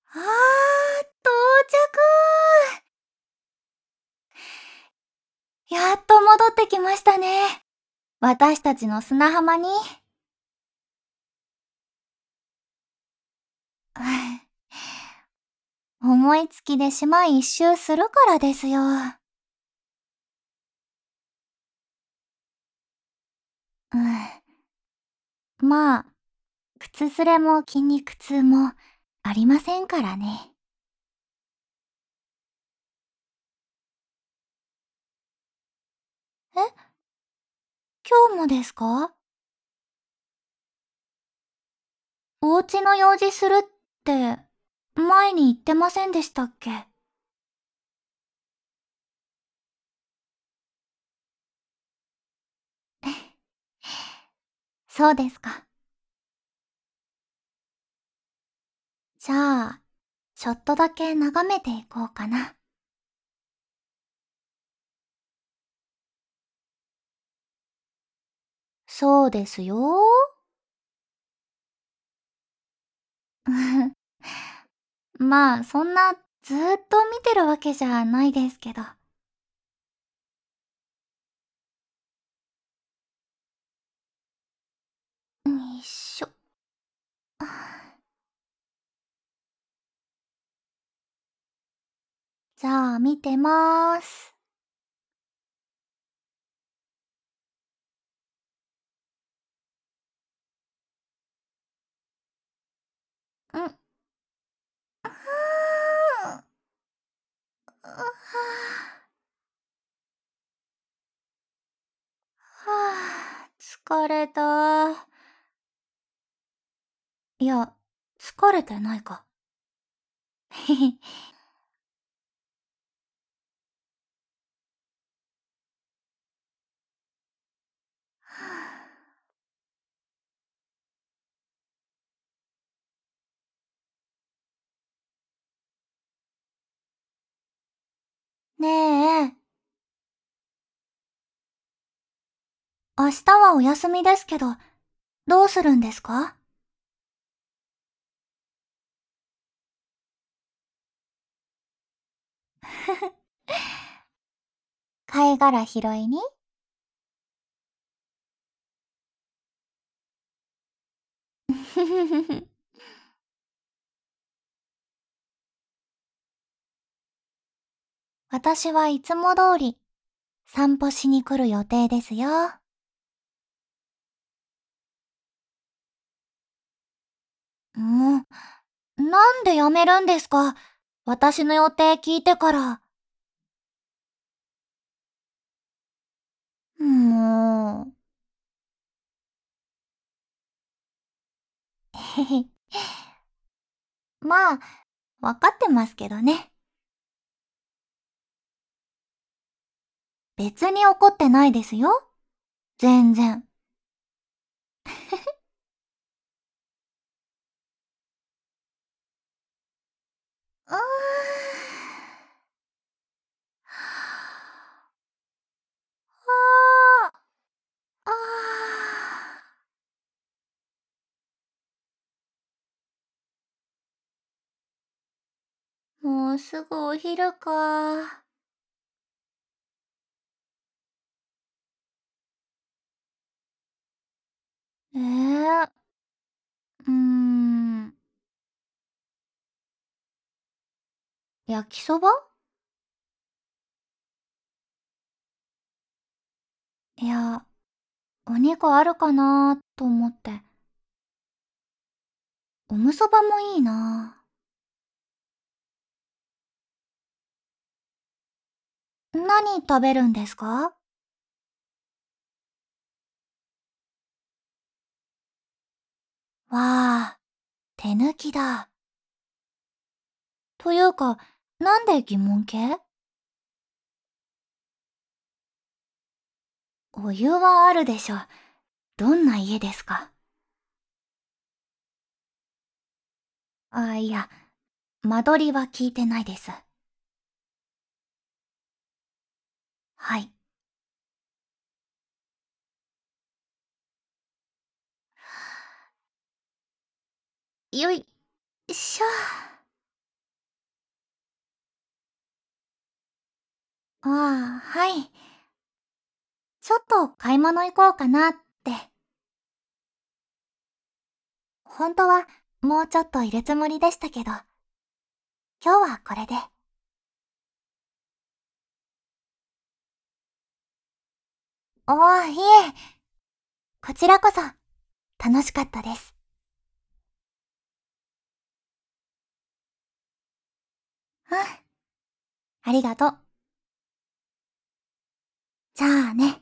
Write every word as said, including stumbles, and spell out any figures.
あー、到着。やっと戻ってきましたね。私たちの砂浜に。思いつきで島一周するからですよ。うん。まあ、靴ずれも筋肉痛もありませんからね。え、今日もですか？お家の用事するって前に言ってませんでしたっけ？そうですか。じゃあ、ちょっとだけ眺めていこうかな。そうですよ。まあ、そんなずーっと見てるわけじゃないですけど。よいしょ。じゃあ、見てまーす。うん。はぁ、はぁ、疲れた。いや、疲れてないか。へへ。ねえ、明日はお休みですけど、どうするんですか？貝殻拾いに。ふふふふ。私はいつも通り散歩しに来る予定ですよ。もう、なんでやめるんですか？私の予定聞いてから。もう、へへ。まあ、わかってますけどね。別に怒ってないですよ。全然。うーん。はあ、あー、もうすぐお昼か。ええ、うーん、焼きそば？いや、お肉あるかなと思って。おむそばもいいな。何食べるんですか？わあ、手抜きだ。というか、なんで疑問系？お湯はあるでしょ。どんな家ですか？あ、いや、間取りは聞いてないです。はい。よいしょ。 ああ、はい。ちょっと買い物行こうかなって。本当はもうちょっといるつもりでしたけど、今日はこれで。おー、いえ、こちらこそ楽しかったです。うん、ありがとう。じゃあね。